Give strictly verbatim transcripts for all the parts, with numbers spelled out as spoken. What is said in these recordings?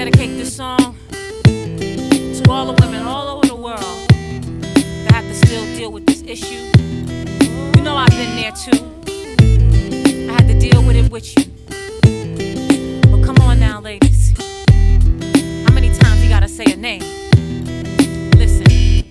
dedicate this song to all the women all over the world that have to still deal with this issue. You know I've been there too. I had to deal with it with you. But come on now, ladies. How many times you gotta say a name? Listen.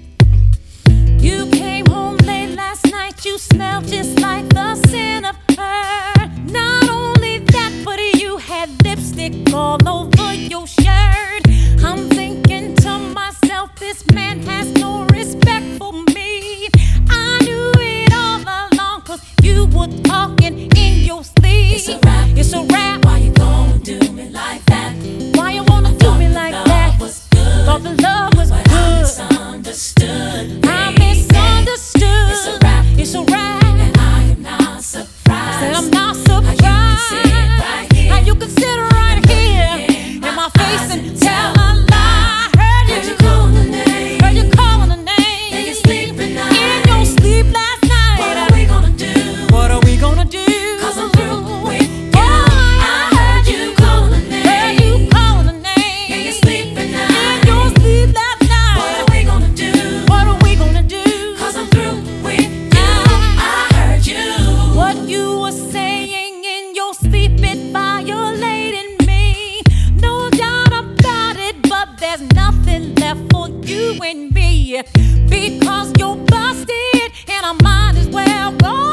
You came home late last night. You smelled just like the scent of her. Not only that, but you had lipstick all over your shirt. I'm thinking to myself, this man has no respect for me. I knew it all along, cause you were talking in your sleep. It's a rap, it's a rap. Why you gonna do me like that? Why you wanna I do me like the that? Love was good, Thought the love was but good. I misunderstood. I baby. misunderstood. It's a rap, it's a rap. and I am not surprised. Said I'm not surprised. How you can sit right here, How you can sit right here in in my my face eyes and and tell tell a lie. Heard you, Heard you calling the name, heard you calling a name. in your sleep at night. In your sleep last night. What are we gonna do? What are we gonna do? Cause I'm through with you. Oh, I heard you calling the name, heard you calling a name. in your sleep at night. In your sleep last night. What are we gonna do? What are we gonna do? Cause I'm through with you. I heard you. What you were saying in your sleep, it violated me. No doubt about it, but there's nothing left for you and me. Because you're busted and I might as well go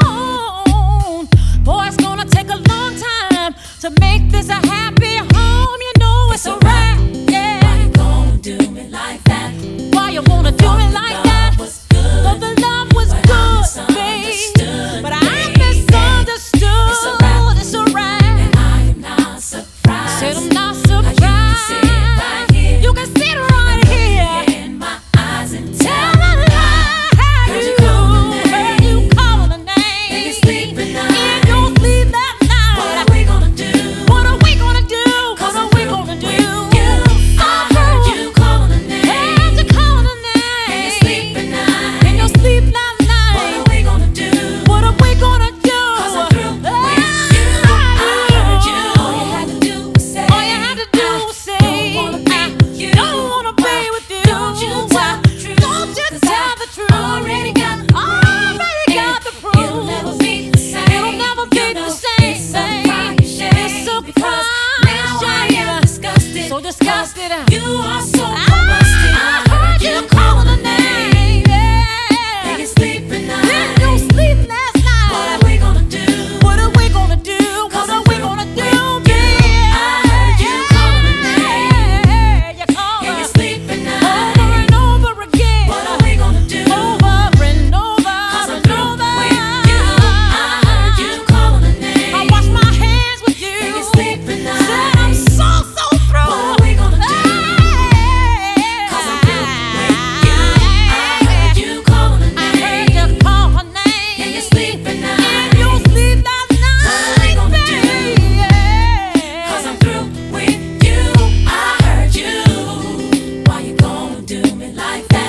on. Boy, it's gonna take a long time to make this a happy home. You know it's a wrap, Why yeah. you gonna do me like that? Why you wanna do it like Love that? was good, But the love was but I good, babe. misunderstood, But I baby. misunderstood. It's a wrap, It's a wrap. and I am not surprised. Said I'm not How you can surprised. sit right here, You can sit right here. in my eyes and tell Tell a lie. Heard you calling the Heard name, you calling a name. in your sleep at night. In your sleep that night. What are we gonna do? What are we gonna do? Cause What I'm are we through gonna do? with you. I heard you calling the name, Heard you calling a name. in your sleep at night. In your sleep that What night. are we gonna do? What are we gonna do? Cause I'm through with you. I heard you. All you had to do was say, All you had to do was say, don't wanna be I with you. don't wanna be with you. Don't you tell the truth. Don't you 'Cause tell I the truth. already got the proof. Already got the proof. It'll never be the same. It'll never be You the know, same. It's a crying shame. It's a Because crying now I shame. am disgusted. So disgusted. You are so I busted. heard you calling a name. Yeah. In your sleep at night. In your sleep last night. What are we gonna do? What are we gonna do? What Cause are I'm we through gonna do? with you. Yeah. I heard you calling a name. Yeah, you call In her. your sleep at night. Over and over again. What are we gonna do? Over and over Cause I'm and through over. with you. I heard you calling a name. I wash my hands with you. In your sleep at night. Said I'm so, so through. What are we gonna do? Cause I'm through with you. I heard you calling a I heard name. you call her name. In your sleep at night. In your sleep last night. What are we gonna do? Yeah. Cause I'm through with you. I heard you. Why you gonna do me like that?